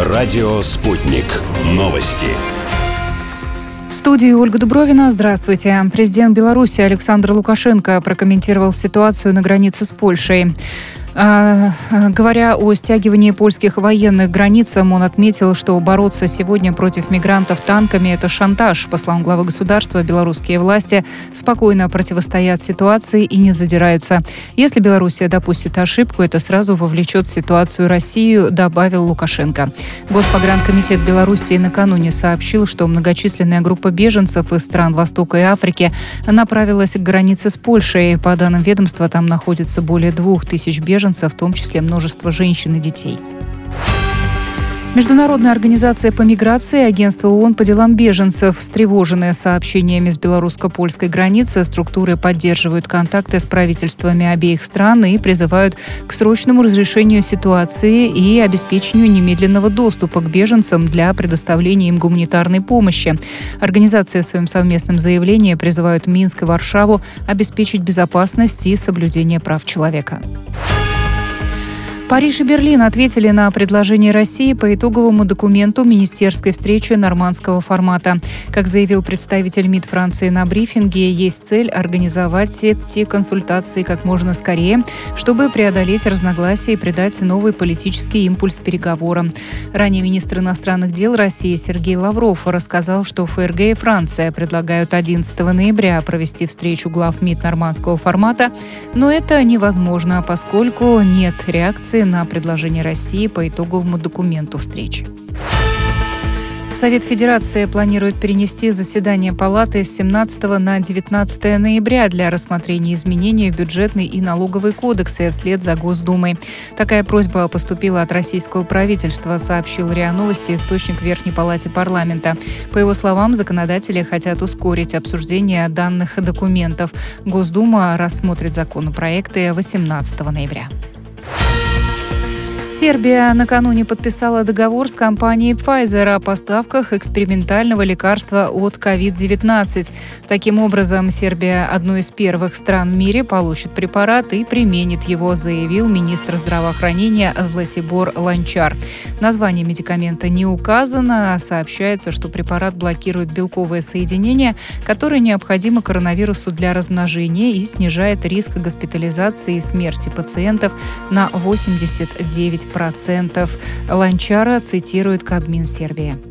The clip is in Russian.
Радио «Спутник». Новости. В студии Ольга Дубровина. Здравствуйте. Президент Беларуси Александр Лукашенко прокомментировал ситуацию на границе с Польшей. Говоря о стягивании польских военных к границам, он отметил, что бороться сегодня против мигрантов танками – это шантаж. По словам главы государства, белорусские власти спокойно противостоят ситуации и не задираются. Если Белоруссия допустит ошибку, это сразу вовлечет в ситуацию Россию, добавил Лукашенко. Госпогранкомитет Белоруссии накануне сообщил, что многочисленная группа беженцев из стран Востока и Африки направилась к границе с Польшей. По данным ведомства, там находится более 2000 беженцев, в том числе множество женщин и детей. Международная организация по миграции и Агентство ООН по делам беженцев, встревоженные сообщениями с белорусско-польской границы, структуры поддерживают контакты с правительствами обеих стран и призывают к срочному разрешению ситуации и обеспечению немедленного доступа к беженцам для предоставления им гуманитарной помощи. Организации в своем совместном заявлении призывают Минск и Варшаву обеспечить безопасность и соблюдение прав человека. Париж и Берлин ответили на предложение России по итоговому документу министерской встречи нормандского формата. Как заявил представитель МИД Франции на брифинге, есть цель организовать эти консультации как можно скорее, чтобы преодолеть разногласия и придать новый политический импульс переговорам. Ранее министр иностранных дел России Сергей Лавров рассказал, что ФРГ и Франция предлагают 11 ноября провести встречу глав МИД нормандского формата, но это невозможно, поскольку нет реакции на предложение России по итоговому документу встречи. Совет Федерации планирует перенести заседание Палаты с 17 на 19 ноября для рассмотрения изменений в бюджетный и налоговый кодексы вслед за Госдумой. Такая просьба поступила от российского правительства, сообщил РИА Новости источник в Верхней Палате парламента. По его словам, законодатели хотят ускорить обсуждение данных документов. Госдума рассмотрит законопроекты 18 ноября. Сербия накануне подписала договор с компанией Pfizer о поставках экспериментального лекарства от COVID-19. Таким образом, Сербия одной из первых стран в мире получит препарат и применит его, заявил министр здравоохранения Златибор Ланчар. Название медикамента не указано, сообщается, что препарат блокирует белковое соединение, которое необходимо коронавирусу для размножения и снижает риск госпитализации и смерти пациентов на 89%. Ланчара цитирует Кабмин Сербии.